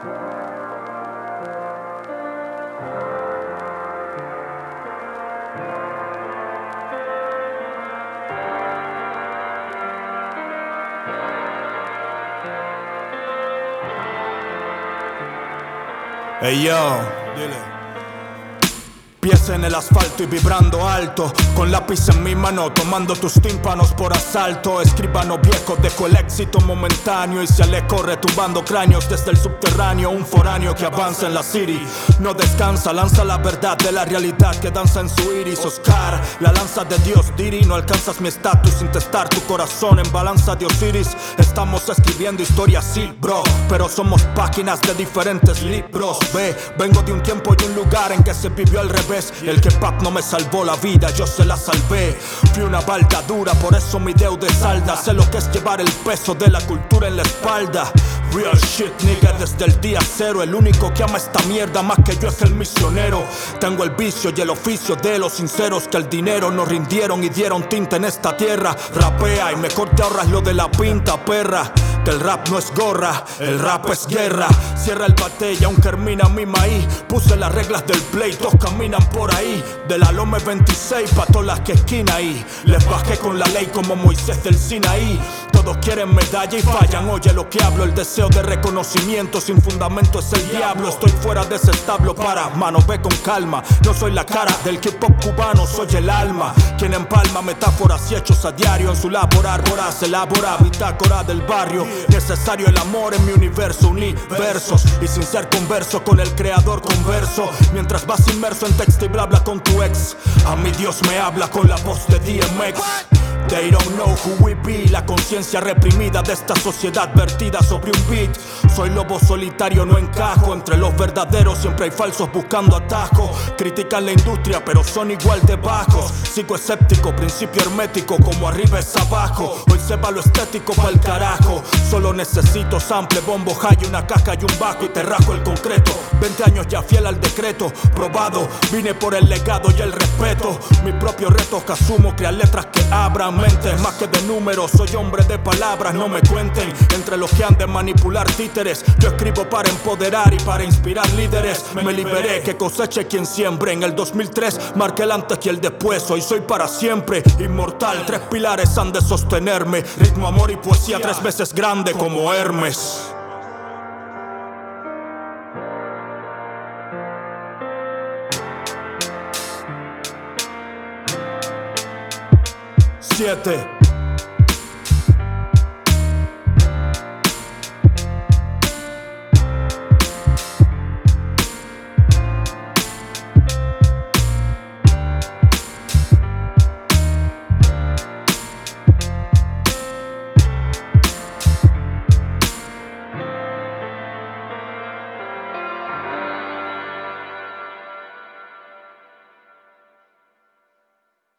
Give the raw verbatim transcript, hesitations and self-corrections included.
Hey yo, dile. Pies en el asfalto y vibrando alto, con lápiz en mi mano, tomando tus tímpanos por asalto. Escribano viejo, dejo el éxito momentáneo y se le corre tumbando cráneos desde el subterráneo. Un foráneo que avanza en la city, no descansa, lanza la verdad de la realidad que danza en su iris. Oscar, la lanza de Dios Diri, no alcanzas mi estatus sin testar tu corazón en balanza de Osiris. Estamos escribiendo historias, sí, bro, pero somos páginas de diferentes libros. Ve, vengo de un tiempo y un lugar en que se vivió al revés. El que pap no me salvó la vida, yo se la salvé. Fui una balda dura, por eso mi deuda es salda. Sé lo que es llevar el peso de la cultura en la espalda. Real shit, nigga, desde el día cero. El único que ama esta mierda más que yo es el misionero. Tengo el vicio y el oficio de los sinceros que el dinero nos rindieron y dieron tinta en esta tierra. Rapea y mejor te ahorras lo de la pinta, perra. Que el rap no es gorra, el rap es guerra. Cierra el bate y aún germina mi maíz. Puse las reglas del play, todos caminan por ahí. De la Lome veintiséis pa' todas las que esquina ahí. Les bajé con la ley como Moisés del Sinaí. Todos quieren medalla y fallan, oye lo que hablo. El deseo de reconocimiento sin fundamento es el diablo. Estoy fuera de ese establo, para, mano, ve con calma. No soy la cara del hip hop cubano, soy el alma. Quien empalma metáforas y hechos a diario. En su laborar, horas elabora bitácora del barrio. Necesario el amor en mi universo, universos. Y sin ser converso con el creador converso. Mientras vas inmerso en texto y bla bla con tu ex, a mi Dios me habla con la voz de D M X. They don't know who we be. La conciencia reprimida de esta sociedad vertida sobre un beat. Soy lobo solitario, no encajo. Entre los verdaderos siempre hay falsos buscando atajo. Critican la industria pero son igual de bajos. Sigo escéptico, principio hermético, como arriba es abajo. Hoy sepa lo estético pa'l carajo. Solo necesito sample, bombo, high, una caja y un bajo y te rajo el concreto. Veinte años ya fiel al decreto, probado. Vine por el legado y el respeto. Mi propio reto que asumo, crear letras que abran mentes. Más que de números, soy hombre de palabras, no me cuenten. Entre los que han de manipular títeres, yo escribo para empoderar y para inspirar líderes. Me liberé, que coseche quien siembre. En el dos mil tres marqué el antes y el después. Hoy soy para siempre inmortal. Tres pilares han de sostenerme: ritmo, amor y poesía, tres veces grande como Hermes. Siete.